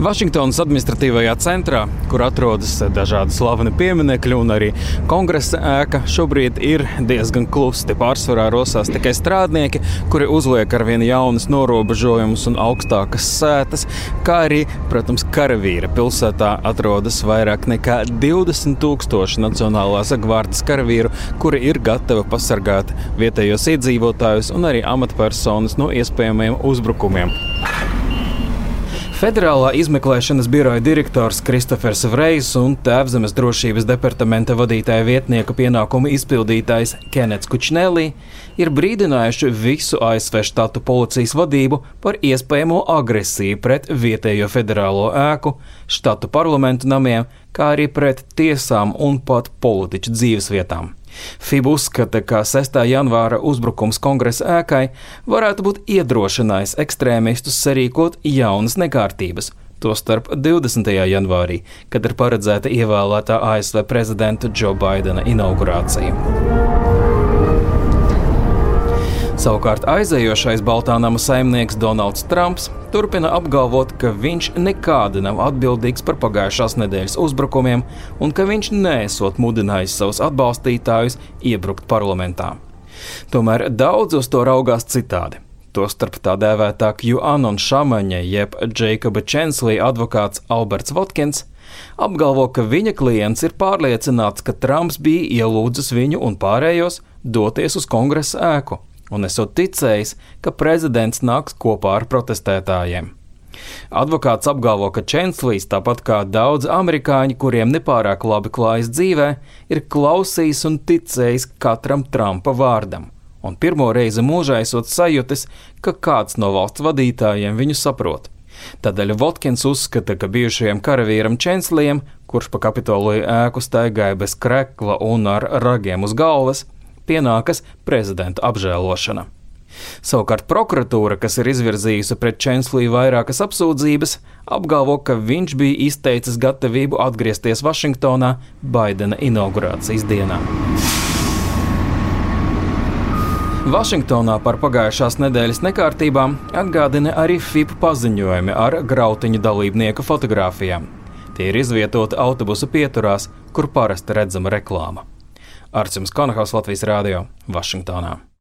Vašingtonas administratīvajā centrā, kur atrodas dažādi slaveni pieminekļi un arī kongresa ēka, šobrīd ir diezgan klusi. Te pārsvarā rosās tikai strādnieki, kuri uzliek arvien jaunas norobežojumus un augstākas sētas, kā arī, protams, karavīri. Pilsētā atrodas vairāk nekā 20,000 Nacionālās gvardes karavīru, kuri ir gatavi pasargāt vietējos iedzīvotājus un arī amatpersonas no iespējamiem uzbrukumiem. Federālā izmeklēšanas biroja direktors Kristofers Vrejs un Tēvzemes drošības departamenta vadītāja vietnieka pienākumu izpildītājs Kenets Kučnelī ir brīdinājuši visu ASV štatu policijas vadību par iespējamo agresiju pret vietējo federālo ēku, štatu parlamentu namiem, kā arī pret tiesām un pat politiķu dzīvesvietām. FIB uzskata, ka 6. janvāra uzbrukums kongresa ēkai varētu būt iedrošinājis ekstrēmistus sarīkot jaunas nekārtības, tostarp 20. janvārī, kad ir paredzēta ievēlētā ASV prezidenta Džo Baidena inaugurācija. Savukārt aizējošais Baltā nama saimnieks Donalds Trumps turpina apgalvot, ka viņš nekādi nav atbildīgs par pagājušās nedēļas uzbrukumiem un ka viņš neesot mudinājis savus atbalstītājus iebrukt parlamentā. Tomēr daudz uz to raugās citādi. Tostarp tā dēvētā QAnon šamaņa jeb Jacoba Chansley advokāts Alberts Votkins apgalvo, ka viņa klients ir pārliecināts, ka Trumps bija ielūdzis viņu un pārējos doties uz kongresa ēku un esot ticējis, ka prezidents nāks kopā ar protestētājiem. Advokāts apgalvo, ka Chanslejs, tāpat kā daudz amerikāņi, kuriem nepārāk labi klājas dzīvē, ir klausījis un ticējis katram Trumpa vārdam, un pirmo reizi mūžā esot sajutis, ka kāds no valsts vadītājiem viņu saprot. Tādēļ Votkins uzskata, ka bijušajam karavīram Chanslejam, kurš pa Kapitoliju ēku staigāja bez krekla un ar ragiem uz galvas, pienākas prezidenta apžēlošana. Savukārt prokuratūra, kas ir izvirzījusi pret Chansliju vairākas apsūdzības, apgalvo, ka viņš bija izteicis gatavību atgriezties Vašingtonā Baidena inaugurācijas dienā. Vašingtonā par pagājušās nedēļas nekārtībām atgādina arī FIB paziņojumi ar grautiņu dalībnieku fotogrāfijām. Tie ir izvietoti autobusu pieturās, kur parasti redzama reklāma. Arts Konahaus, Latvijas Rādio, Vašingtonā.